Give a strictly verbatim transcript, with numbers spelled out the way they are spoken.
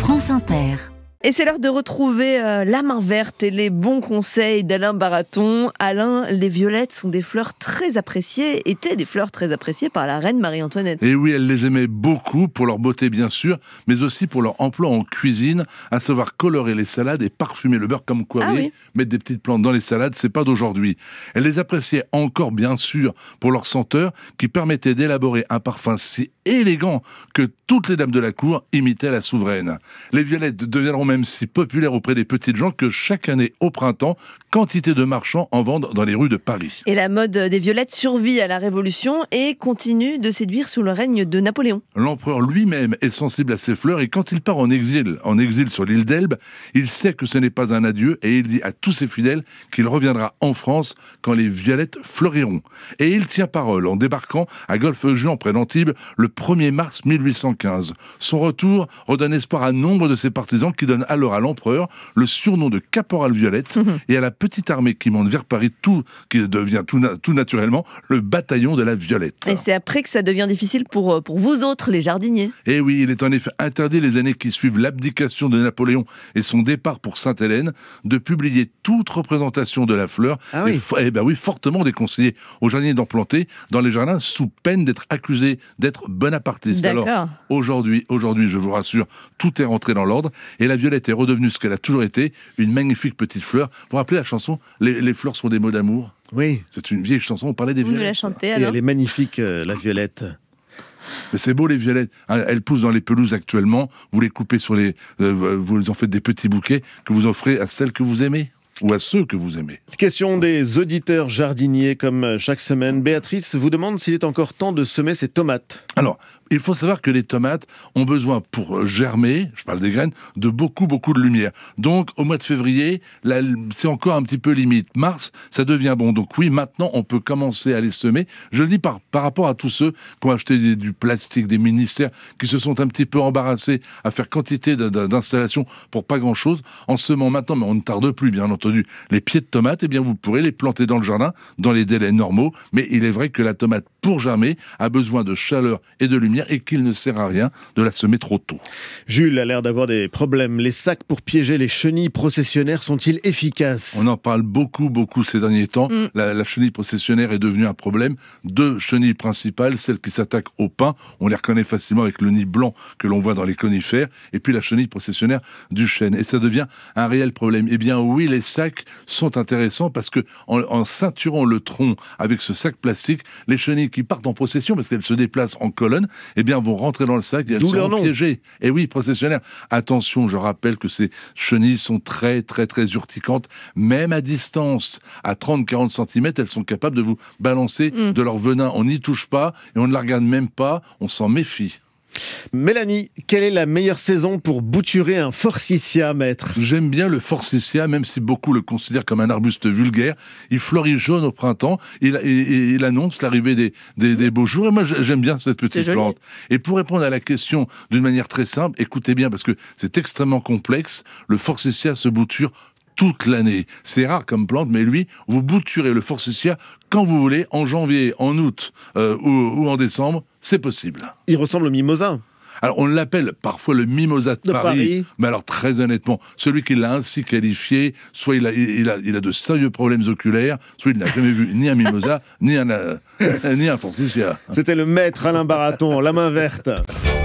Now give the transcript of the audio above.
France Inter. Et c'est l'heure de retrouver euh, la main verte et les bons conseils d'Alain Baraton. Alain, les violettes sont des fleurs très appréciées, étaient des fleurs très appréciées par la reine Marie-Antoinette. Et oui, elle les aimait beaucoup pour leur beauté bien sûr, mais aussi pour leur emploi en cuisine, à savoir colorer les salades et parfumer le beurre comme quoi, Ah oui. mettre des petites plantes dans les salades, c'est pas d'aujourd'hui. Elle les appréciait encore bien sûr pour leur senteur qui permettait d'élaborer un parfum si élégant que toutes les dames de la cour imitaient la souveraine. Les violettes deviendront même si populaires auprès des petites gens que chaque année au printemps, quantité de marchands en vendent dans les rues de Paris. Et la mode des violettes survit à la Révolution et continue de séduire sous le règne de Napoléon. L'empereur lui-même est sensible à ces fleurs et quand il part en exil, en exil sur l'île d'Elbe, il sait que ce n'est pas un adieu et il dit à tous ses fidèles qu'il reviendra en France quand les violettes fleuriront. Et il tient parole en débarquant à Golfe-Juan près d'Antibes le premier mars mille huit cent quinze. Son retour redonne espoir à nombre de ses partisans qui donnent alors à l'empereur le surnom de Caporal Violette mmh. et à la petite armée qui monte vers Paris, tout, qui devient tout, na- tout naturellement le bataillon de la Violette. Et c'est après que ça devient difficile pour, pour vous autres, les jardiniers. Et oui, il est en effet interdit les années qui suivent l'abdication de Napoléon et son départ pour Sainte-Hélène de publier toute représentation de la fleur. Ah oui. Et, eh ben oui, fortement déconseillé aux jardiniers d'en planter dans les jardins sous peine d'être accusés d'être bonapartistes. D'accord. Alors, aujourd'hui, aujourd'hui, je vous rassure, tout est rentré dans l'ordre et la violette est redevenue ce qu'elle a toujours été, une magnifique petite fleur. Vous vous rappelez la chanson les, les fleurs sont des mots d'amour. Oui. C'est une vieille chanson, on parlait des Vous violettes. nous la chantez Et alors ? elle est magnifique, euh, la violette. Mais c'est beau les violettes, hein, elles poussent dans les pelouses actuellement, vous les coupez sur les... Euh, vous en faites des petits bouquets que vous offrez à celles que vous aimez. Ou à ceux que vous aimez. Question des auditeurs jardiniers, comme chaque semaine. Béatrice vous demande s'il est encore temps de semer ses tomates. Alors, il faut savoir que les tomates ont besoin, pour germer, je parle des graines, de beaucoup, beaucoup de lumière. Donc, au mois de février, là, c'est encore un petit peu limite. Mars, ça devient bon. Donc oui, maintenant, on peut commencer à les semer. Je le dis par, par rapport à tous ceux qui ont acheté des, du plastique, des ministères, qui se sont un petit peu embarrassés à faire quantité de, de, d'installations pour pas grand-chose. En semant maintenant, mais on ne tarde plus, bien entendu, les pieds de tomates, eh bien, vous pourrez les planter dans le jardin, dans les délais normaux. Mais il est vrai que la tomate, pour germer, a besoin de chaleur et de lumière et qu'il ne sert à rien de la semer trop tôt. Jules a l'air d'avoir des problèmes. Les sacs pour piéger les chenilles processionnaires sont-ils efficaces ? On en parle beaucoup, beaucoup ces derniers temps. Mm. La, la chenille processionnaire est devenue un problème. Deux chenilles principales, celles qui s'attaquent au pin, on les reconnaît facilement avec le nid blanc que l'on voit dans les conifères, et puis la chenille processionnaire du chêne. Et ça devient un réel problème. Eh bien oui, les sacs sont intéressants parce que en, en ceinturant le tronc avec ce sac plastique, les chenilles qui partent en procession, parce qu'elles se déplacent en colonne, eh bien vont rentrer dans le sac et elles D'où leur seront nom. piégées. Et oui, processionnaires. Attention, je rappelle que ces chenilles sont très, très, très urticantes. Même à distance, à trente à quarante centimètres, elles sont capables de vous balancer mmh. de leur venin. On n'y touche pas et on ne la regarde même pas. On s'en méfie. Mélanie, quelle est la meilleure saison pour bouturer un forsythia, maître ? J'aime bien le forsythia, même si beaucoup le considèrent comme un arbuste vulgaire. Il fleurit jaune au printemps, il, il, il annonce l'arrivée des, des, des beaux jours, et moi j'aime bien cette petite plante. Et pour répondre à la question d'une manière très simple, écoutez bien, parce que c'est extrêmement complexe, le forsythia se bouture toute l'année. C'est rare comme plante, mais lui, vous bouturez le forsythia quand vous voulez, en janvier, en août euh, ou, ou en décembre, c'est possible. Il ressemble au mimosa. Alors, on l'appelle parfois le mimosa de, de Paris, Paris, mais alors très honnêtement, celui qui l'a ainsi qualifié, soit il a, il a, il a de sérieux problèmes oculaires, soit il n'a jamais vu ni un mimosa, ni un, euh, ni un forsythia. C'était le maître Alain Baraton, la main verte.